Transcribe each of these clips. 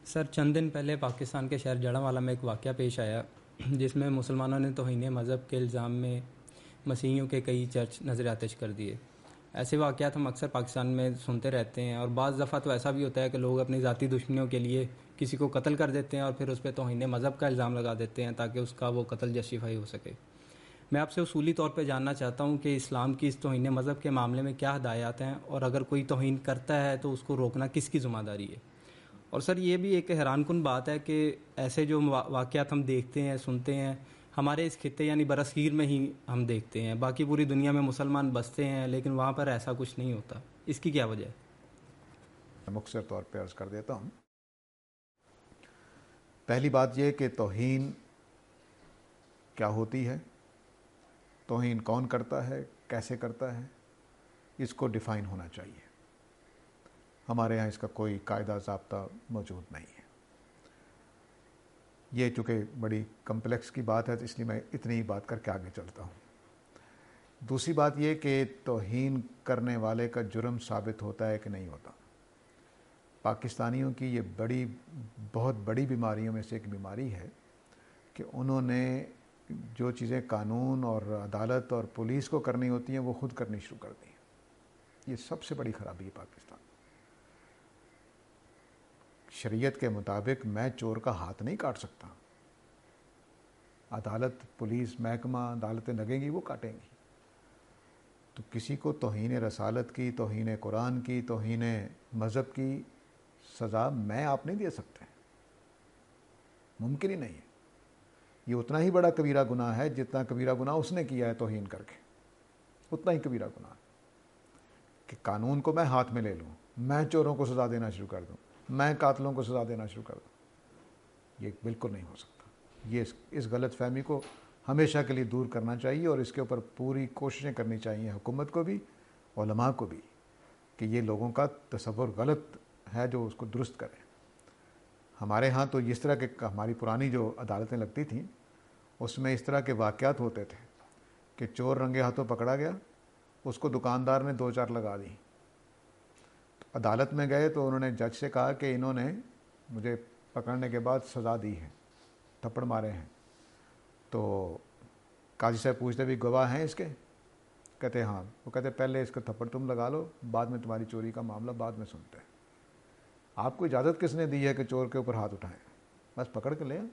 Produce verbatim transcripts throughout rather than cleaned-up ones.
سر چند دن پہلے پاکستان کے شہر جڑاوالا میں ایک واقعہ پیش آیا جس میں مسلمانوں نے توہین مذہب کے الزام میں مسیحیوں کے کئی چرچ نظر آتش کر دیے. ایسے واقعات ہم اکثر پاکستان میں سنتے رہتے ہیں، اور بعض دفعہ تو ایسا بھی ہوتا ہے کہ لوگ اپنی ذاتی دشمنیوں کے لیے کسی کو قتل کر دیتے ہیں اور پھر اس پہ توہین مذہب کا الزام لگا دیتے ہیں تاکہ اس کا وہ قتل جسٹیفائی ہو سکے. میں آپ سے اصولی طور پہ جاننا چاہتا ہوں کہ اسلام کی اس توہین مذہب کے معاملے میں کیا ہدایات ہیں، اور اگر کوئی توہین کرتا ہے تو اس کو روکنا کس کی ذمہ داری ہے؟ اور سر یہ بھی ایک حیران کن بات ہے کہ ایسے جو واقعات ہم دیکھتے ہیں سنتے ہیں ہمارے اس خطے یعنی برصغیر میں ہی ہم دیکھتے ہیں، باقی پوری دنیا میں مسلمان بستے ہیں لیکن وہاں پر ایسا کچھ نہیں ہوتا. اس کی کیا وجہ ہے؟ مختصر طور پہ عرض کر دیتا ہوں. پہلی بات یہ کہ توہین کیا ہوتی ہے، توہین کون کرتا ہے، کیسے کرتا ہے، اس کو ڈیفائن ہونا چاہیے. ہمارے ہاں اس کا کوئی قاعدہ ضابطہ موجود نہیں ہے. یہ چونکہ بڑی کمپلیکس کی بات ہے تو اس لیے میں اتنی ہی بات کر کے آگے چلتا ہوں. دوسری بات یہ کہ توہین کرنے والے کا جرم ثابت ہوتا ہے کہ نہیں ہوتا. پاکستانیوں کی یہ بڑی بہت بڑی بیماریوں میں سے ایک بیماری ہے کہ انہوں نے جو چیزیں قانون اور عدالت اور پولیس کو کرنی ہوتی ہیں وہ خود کرنی شروع کر دی. یہ سب سے بڑی خرابی ہے پاکستان. شریعت کے مطابق میں چور کا ہاتھ نہیں کاٹ سکتا، عدالت پولیس محکمہ عدالتیں لگیں گی وہ کاٹیں گی. تو کسی کو توہین رسالت کی، توہین قرآن کی، توہین مذہب کی سزا میں آپ نہیں دے سکتے، ممکن ہی نہیں ہے. یہ اتنا ہی بڑا کبیرہ گناہ ہے جتنا کبیرہ گناہ اس نے کیا ہے توہین کر کے، اتنا ہی کبیرہ گناہ ہے کہ قانون کو میں ہاتھ میں لے لوں، میں چوروں کو سزا دینا شروع کر دوں، میں قاتلوں کو سزا دینا شروع کر دوں. یہ بالکل نہیں ہو سکتا. یہ اس غلط فہمی کو ہمیشہ کے لیے دور کرنا چاہیے اور اس کے اوپر پوری کوششیں کرنی چاہیے حکومت کو بھی، علماء کو بھی، کہ یہ لوگوں کا تصور غلط ہے جو اس کو درست کریں. ہمارے ہاں تو اس طرح کے ہماری پرانی جو عدالتیں لگتی تھیں اس میں اس طرح کے واقعات ہوتے تھے کہ چور رنگے ہاتھوں پکڑا گیا، اس کو دکاندار نے دو چار لگا دی. عدالت میں گئے تو انہوں نے جج سے کہا کہ انہوں نے مجھے پکڑنے کے بعد سزا دی ہے، تھپڑ مارے ہیں. تو قاضی صاحب پوچھتے بھی گواہ ہیں اس کے؟ کہتے ہاں. وہ کہتے پہلے اس کا تھپڑ تم لگا لو، بعد میں تمہاری چوری کا معاملہ بعد میں سنتے ہیں. آپ کو اجازت کس نے دی ہے کہ چور کے اوپر ہاتھ اٹھائیں؟ بس پکڑ کے لیں.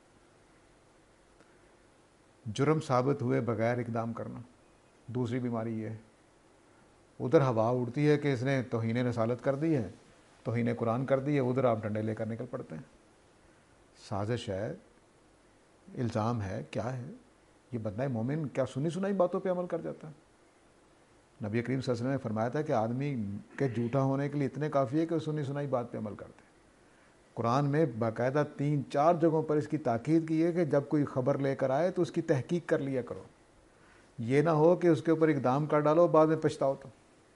جرم ثابت ہوئے بغیر اقدام کرنا دوسری بیماری یہ ہے. ادھر ہوا اڑتی ہے کہ اس نے توہین رسالت کر دی ہے، توہین قرآن کر دی ہے، ادھر آپ ڈنڈے لے کر نکل پڑتے ہیں. سازش ہے، الزام ہے، کیا ہے یہ؟ بندہ مومن کیا سنی سنائی باتوں پہ عمل کر جاتا ہے؟ نبی کریم صلی اللہ علیہ وسلم نے فرمایا تھا کہ آدمی کے جھوٹا ہونے کے لیے اتنے کافی ہے کہ وہ سنی سنائی بات پہ عمل کرتے ہیں. قرآن میں باقاعدہ تین چار جگہوں پر اس کی تاکید کی ہے کہ جب کوئی خبر لے کر آئے تو اس کی تحقیق کر لیا کرو. یہ نہ ہو کہ اس کے اوپر اقدام کر ڈالو بعد میں پچھتاؤ. تو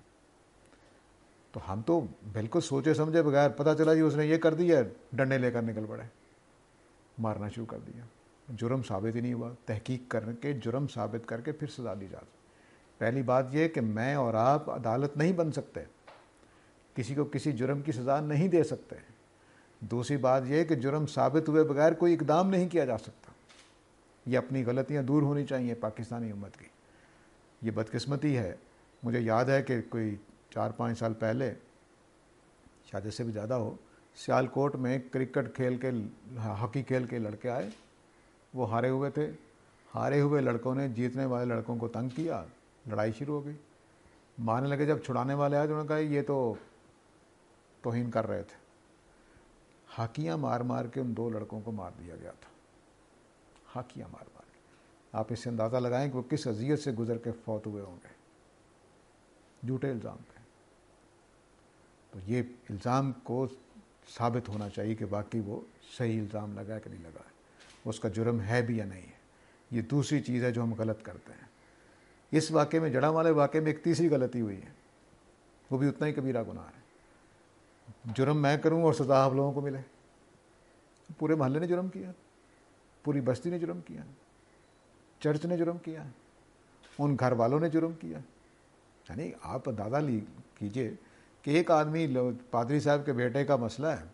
تو ہم تو بالکل سوچے سمجھے بغیر پتہ چلا جی اس نے یہ کر دیا، ڈنڈے لے کر نکل پڑے، مارنا شروع کر دیا. جرم ثابت ہی نہیں ہوا. تحقیق کر کے جرم ثابت کر کے پھر سزا دی جاتی. پہلی بات یہ کہ میں اور آپ عدالت نہیں بن سکتے، کسی کو کسی جرم کی سزا نہیں دے سکتے. دوسری بات یہ کہ جرم ثابت ہوئے بغیر کوئی اقدام نہیں کیا جا سکتا. یہ اپنی غلطیاں دور ہونی چاہیے پاکستانی امت کی. یہ بدقسمتی ہے. مجھے یاد ہے کہ کوئی چار پانچ سال پہلے، شاید اس سے بھی زیادہ ہو، سیالکوٹ میں کرکٹ کھیل کے ہاکی کھیل کے لڑکے آئے، وہ ہارے ہوئے تھے. ہارے ہوئے لڑکوں نے جیتنے والے لڑکوں کو تنگ کیا، لڑائی شروع ہو گئی. مارنے لگے. جب چھڑانے والے آئے تو انہوں نے کہا یہ تو توہین کر رہے تھے. ہاکیاں مار مار کے ان دو لڑکوں کو مار دیا گیا تھا. ہاکیاں مار مار کے. آپ اس سے اندازہ لگائیں کہ وہ کس اذیت سے گزر کے فوت ہوئے ہوں گے جھوٹے الزام پہ. تو یہ الزام کو ثابت ہونا چاہیے کہ باقی وہ صحیح الزام لگا کہ نہیں لگا، اس کا جرم ہے بھی یا نہیں ہے. یہ دوسری چیز ہے جو ہم غلط کرتے ہیں. اس واقعے میں جڑاں والے واقعے میں ایک تیسری غلطی ہوئی ہے، وہ بھی اتنا ہی کبیرہ گناہ ہے. جرم میں کروں اور سزا آپ لوگوں کو ملے. پورے محلے نے جرم کیا، پوری بستی نے جرم کیا، چرچ نے جرم کیا، ان گھر والوں نے جرم کیا. یعنی آپ اندازہ کیجئے کہ ایک آدمی پادری صاحب کے بیٹے کا مسئلہ ہے،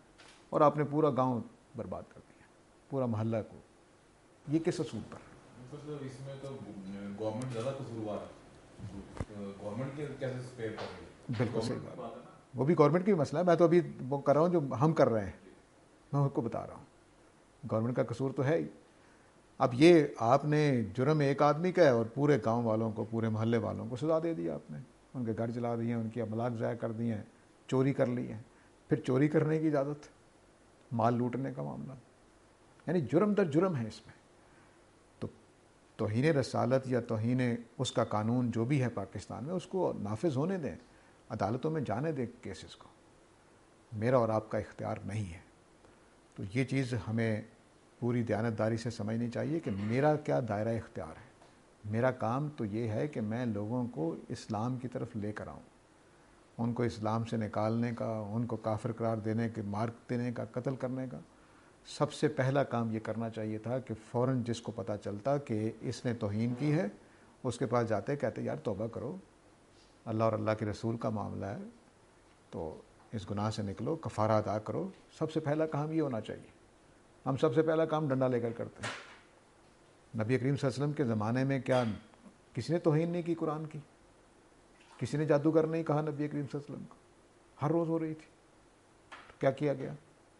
اور آپ نے پورا گاؤں برباد کر دیا, پورا محلہ کو. یہ کس اصول پر؟ اس میں تو گورنمنٹ زیادہ قصوروار ہے, گورنمنٹ کے کیسے اسپیئر کر رہی ہے؟ بالکل صحیح بات ہے, وہ بھی گورنمنٹ کی مسئلہ ہے. میں تو ابھی وہ کر رہا ہوں جو ہم کر رہے ہیں, میں آپ کو بتا رہا ہوں. گورنمنٹ کا قصور تو ہے ہی. اب یہ آپ نے جرم ایک آدمی کا ہے اور پورے گاؤں والوں کو, پورے محلے والوں کو سزا دے دی آپ نے. ان کے گھر جلا دیے, ان کی املاک ضائع کر دی ہیں, چوری کر لی ہیں. پھر چوری کرنے کی اجازت, مال لوٹنے کا معاملہ, یعنی جرم در جرم ہے اس میں. تو توہین رسالت یا توہین اس کا قانون جو بھی ہے پاکستان میں, اس کو نافذ ہونے دیں, عدالتوں میں جانے دیں کیسز کو. میرا اور آپ کا اختیار نہیں ہے. تو یہ چیز ہمیں پوری دیانتداری سے سمجھنی چاہیے کہ میرا کیا دائرہ اختیار ہے. میرا کام تو یہ ہے کہ میں لوگوں کو اسلام کی طرف لے کر آؤں, ان کو اسلام سے نکالنے کا, ان کو کافر قرار دینے کے, مار دینے کا, قتل کرنے کا. سب سے پہلا کام یہ کرنا چاہیے تھا کہ فوراً جس کو پتہ چلتا کہ اس نے توہین کی ہے, اس کے پاس جاتے, کہتے یار توبہ کرو, اللہ اور اللہ کے رسول کا معاملہ ہے, تو اس گناہ سے نکلو, کفارہ ادا کرو. سب سے پہلا کام یہ ہونا چاہیے. ہم سب سے پہلا کام ڈنڈا لے کر کرتے ہیں. نبی کریم صلی اللہ علیہ وسلم کے زمانے میں کیا کسی نے توہین نہیں کی قرآن کی؟ کسی نے جادوگر نہیں کہا نبی کریم صلی اللہ علیہ وسلم کو؟ ہر روز ہو رہی تھی. تو کیا کیا گیا؟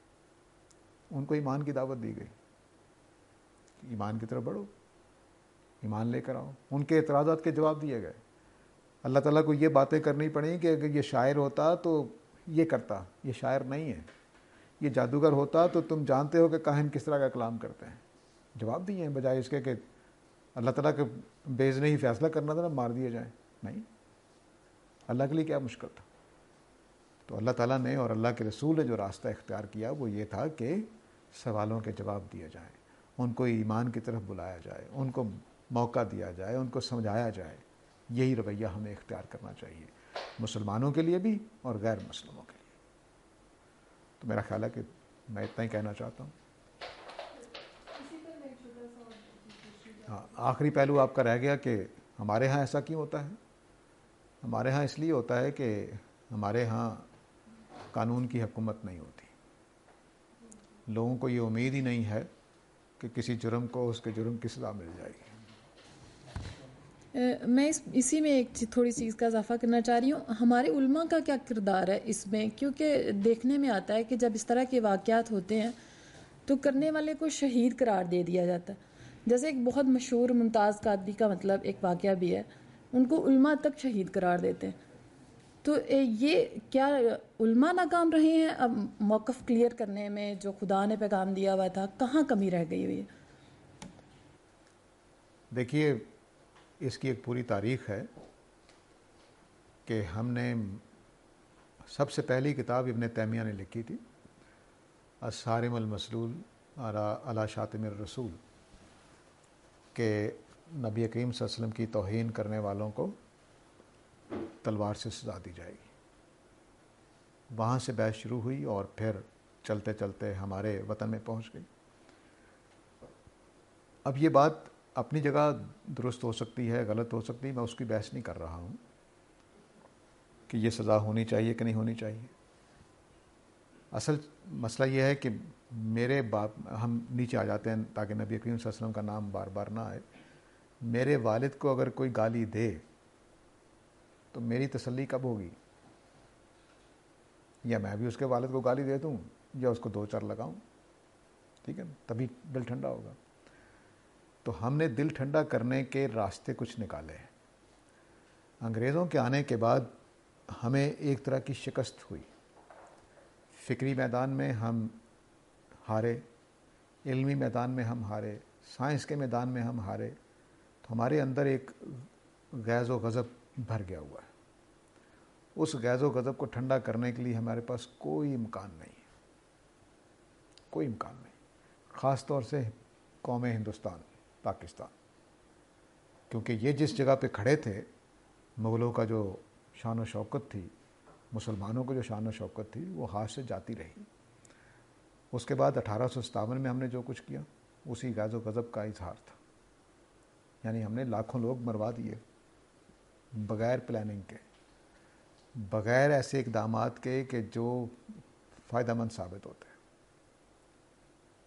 ان کو ایمان کی دعوت دی گئی, ایمان کی طرف بڑھو, ایمان لے کر آؤ. ان کے اعتراضات کے جواب دیے گئے. اللہ تعالیٰ کو یہ باتیں کرنی پڑیں کہ اگر یہ شاعر ہوتا تو یہ کرتا. یہ شاعر نہیں ہے. یہ جادوگر ہوتا تو تم جانتے ہو کہ کاہن کس طرح کا کلام کرتے ہیں. جواب دیے ہیں, بجائے اس کے کہ اللہ تعالیٰ کے بیز نہیں فیصلہ کرنا تھا نا, مار دیے جائیں. نہیں, اللہ کے لیے کیا مشکل تھا. تو اللہ تعالیٰ نے اور اللہ کے رسول نے جو راستہ اختیار کیا وہ یہ تھا کہ سوالوں کے جواب دیے جائیں, ان کو ایمان کی طرف بلایا جائے, ان کو موقع دیا جائے, ان کو سمجھایا جائے. یہی رویہ ہمیں اختیار کرنا چاہیے, مسلمانوں کے لیے بھی اور غیر مسلموں کے لیے. تو میرا خیال ہے کہ میں اتنا ہی کہنا چاہتا ہوں. ہاں, آخری پہلو آپ کا رہ گیا کہ ہمارے ہاں ایسا کیوں ہوتا ہے. ہمارے ہاں اس لیے ہوتا ہے کہ ہمارے ہاں قانون کی حکومت نہیں ہوتی. لوگوں کو یہ امید ہی نہیں ہے کہ کسی جرم کو اس کے جرم کی سزا مل جائے گی. میں اس اسی میں ایک تھوڑی سی اس کا اضافہ کرنا چاہ رہی ہوں. ہمارے علماء کا کیا کردار ہے اس میں؟ کیونکہ دیکھنے میں آتا ہے کہ جب اس طرح کے واقعات ہوتے ہیں تو کرنے والے کو شہید قرار دے دیا جاتا ہے. جیسے ایک بہت مشہور ممتاز قادری کا مطلب ایک واقعہ بھی ہے, ان کو علماء تک شہید قرار دیتے ہیں. تو یہ کیا علماء ناکام رہے ہیں اب موقف کلیئر کرنے میں جو خدا نے پیغام دیا ہوا تھا؟ کہاں کمی رہ گئی ہوئی ہے؟ دیکھیے, اس کی ایک پوری تاریخ ہے کہ ہم نے سب سے پہلی کتاب ابن تیمیہ نے لکھی تھی, الصارم المسلول علی شاتم الرسول, کہ نبی کریم صلی اللہ علیہ وسلم کی توہین کرنے والوں کو تلوار سے سزا دی جائے گی. وہاں سے بحث شروع ہوئی اور پھر چلتے چلتے ہمارے وطن میں پہنچ گئی. اب یہ بات اپنی جگہ درست ہو سکتی ہے, غلط ہو سکتی ہے, میں اس کی بحث نہیں کر رہا ہوں کہ یہ سزا ہونی چاہیے کہ نہیں ہونی چاہیے. اصل مسئلہ یہ ہے کہ میرے باپ, ہم نیچے آ جاتے ہیں تاکہ نبی کریم صلی اللہ علیہ وسلم کا نام بار بار نہ آئے. میرے والد کو اگر کوئی گالی دے تو میری تسلی کب ہوگی؟ یا میں بھی اس کے والد کو گالی دے دوں یا اس کو دو چار لگاؤں, ٹھیک ہے نا, تبھی دل ٹھنڈا ہوگا. تو ہم نے دل ٹھنڈا کرنے کے راستے کچھ نکالے ہیں. انگریزوں کے آنے کے بعد ہمیں ایک طرح کی شکست ہوئی. فکری میدان میں ہم ہارے, علمی میدان میں ہم ہارے, سائنس کے میدان میں ہم ہارے. تو ہمارے اندر ایک غیظ و غضب بھر گیا ہوا ہے. اس غیظ و غضب کو ٹھنڈا کرنے کے لیے ہمارے پاس کوئی امکان نہیں ہے, کوئی امکان نہیں. خاص طور سے قوم ہندوستان, پاکستان, کیونکہ یہ جس جگہ پہ کھڑے تھے, مغلوں کا جو شان و شوکت تھی, مسلمانوں کو جو شان و شوکت تھی, وہ ہاتھ سے جاتی رہی. اس کے بعد اٹھارہ سو ستاون میں ہم نے جو کچھ کیا اسی غیظ و غضب کا اظہار تھا. یعنی ہم نے لاکھوں لوگ مروا دیے بغیر پلاننگ کے, بغیر ایسے اقدامات کے کہ جو فائدہ مند ثابت ہوتے ہیں.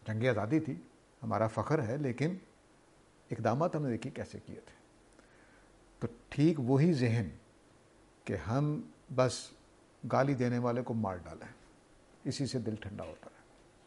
جنگ آزادی تھی، ہمارا فخر ہے، لیکن اقدامات ہم نے دیکھی کیسے کیے تھے. تو ٹھیک وہی ذہن کہ ہم بس گالی دینے والے کو مار ڈالیں، اسی سے دل ٹھنڈا ہوتا ہے.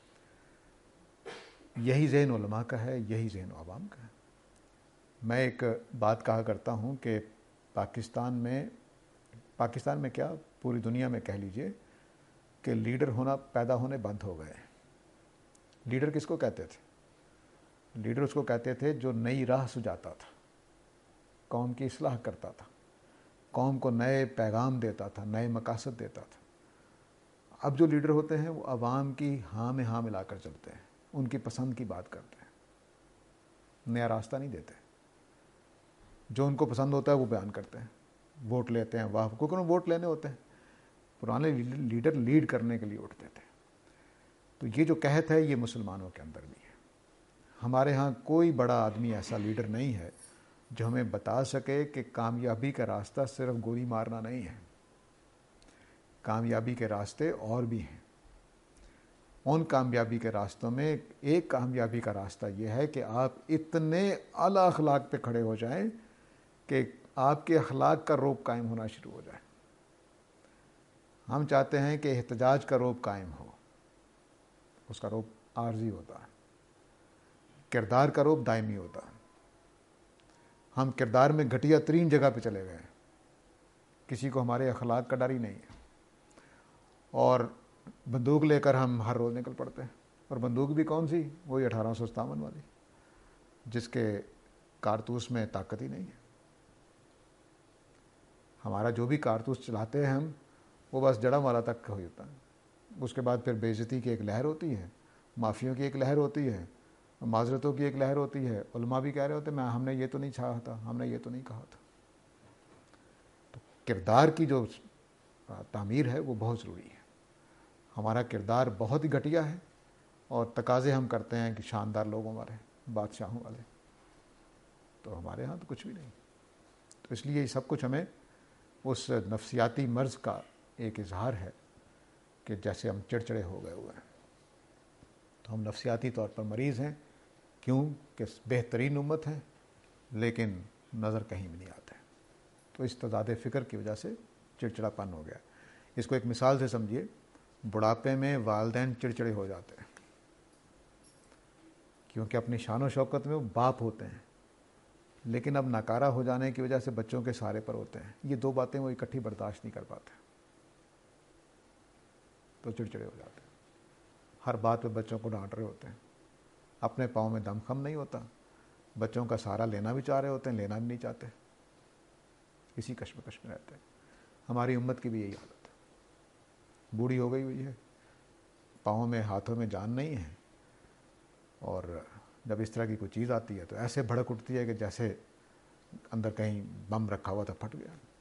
یہی ذہن علماء کا ہے، یہی ذہن عوام کا ہے. میں ایک بات کہا کرتا ہوں کہ پاکستان میں پاکستان میں کیا پوری دنیا میں کہہ لیجئے کہ لیڈر ہونا پیدا ہونے بند ہو گئے. لیڈر کس کو کہتے تھے؟ لیڈر اس کو کہتے تھے جو نئی راہ سجاتا تھا، قوم کی اصلاح کرتا تھا، قوم کو نئے پیغام دیتا تھا، نئے مقاصد دیتا تھا. اب جو لیڈر ہوتے ہیں وہ عوام کی ہاں میں ہاں ملا کر چلتے ہیں، ان کی پسند کی بات کرتے ہیں، نیا راستہ نہیں دیتے. جو ان کو پسند ہوتا ہے وہ بیان کرتے ہیں، ووٹ لیتے ہیں. واہ، کیونکہ انہیں ووٹ لینے ہوتے ہیں. پرانے لیڈر لیڈ کرنے کے لیے اٹھتے تھے. تو یہ جو قحط ہے یہ مسلمانوں کے اندر بھی ہے. ہمارے ہاں کوئی بڑا آدمی ایسا لیڈر نہیں ہے جو ہمیں بتا سکے کہ کامیابی کا راستہ صرف گولی مارنا نہیں ہے. کامیابی کے راستے اور بھی ہیں. ان کامیابی کے راستوں میں ایک کامیابی کا راستہ یہ ہے کہ آپ اتنے اعلیٰ اخلاق پہ کھڑے ہو جائیں کہ آپ کے اخلاق کا روب قائم ہونا شروع ہو جائے. ہم چاہتے ہیں کہ احتجاج کا روب قائم ہو، اس کا روب عارضی ہوتا ہے. کردار کا روب دائمی ہوتا ہے. ہم کردار میں گھٹیا ترین جگہ پہ چلے گئے، کسی کو ہمارے اخلاق کا ڈر ہی نہیں ہے، اور بندوق لے کر ہم ہر روز نکل پڑتے ہیں. اور بندوق بھی کون سی؟ وہی اٹھارہ سو ستاون والی، جس کے کارتوس میں طاقت ہی نہیں ہے. ہمارا جو بھی کارتوس چلاتے ہیں ہم، وہ بس جڑا والا تک ہو جاتا ہے. اس کے بعد پھر بے عزتی کی ایک لہر ہوتی ہے، معافیوں کی ایک لہر ہوتی ہے، معذرتوں کی ایک لہر ہوتی ہے. علماء بھی کہہ رہے ہوتے ہیں میں ہم نے یہ تو نہیں چاہا تھا، ہم نے یہ تو نہیں کہا تھا. تو کردار کی جو تعمیر ہے وہ بہت ضروری ہے. ہمارا کردار بہت ہی گھٹیا ہے اور تقاضے ہم کرتے ہیں کہ شاندار لوگوں والے، بادشاہوں والے. تو ہمارے ہاں تو کچھ بھی نہیں. تو اس لیے یہ سب کچھ ہمیں اس نفسیاتی مرض کا ایک اظہار ہے کہ جیسے ہم چڑچڑے ہو گئے ہوئے ہیں. تو ہم نفسیاتی طور پر مریض ہیں. کیوں کہ بہترین امت ہے لیکن نظر کہیں بھی نہیں آتا ہے. تو اس تضاد فکر کی وجہ سے چڑچڑا پن ہو گیا. اس کو ایک مثال سے سمجھیے. بڑھاپے میں والدین چڑچڑے ہو جاتے ہیں کیونکہ اپنی شان و شوکت میں وہ باپ ہوتے ہیں، لیکن اب ناکارہ ہو جانے کی وجہ سے بچوں کے سہارے پر ہوتے ہیں. یہ دو باتیں وہ اکٹھی برداشت نہیں کر پاتے، تو چڑچڑے ہو جاتے ہیں. ہر بات پہ بچوں کو ڈانٹ رہے ہوتے ہیں. اپنے پاؤں میں دم خم نہیں ہوتا. بچوں کا سہارا لینا بھی چاہ رہے ہوتے ہیں، لینا بھی نہیں چاہتے. اسی کشمکش میں رہتے ہیں. ہماری امت کی بھی یہی حالت ہے. بوڑھی ہو گئی ہوئی ہے، پاؤں میں ہاتھوں میں جان نہیں ہے، اور جب اس طرح کی کوئی چیز آتی ہے تو ایسے بھڑک اٹھتی ہے کہ جیسے اندر کہیں بم رکھا ہوا تھا پھٹ گیا.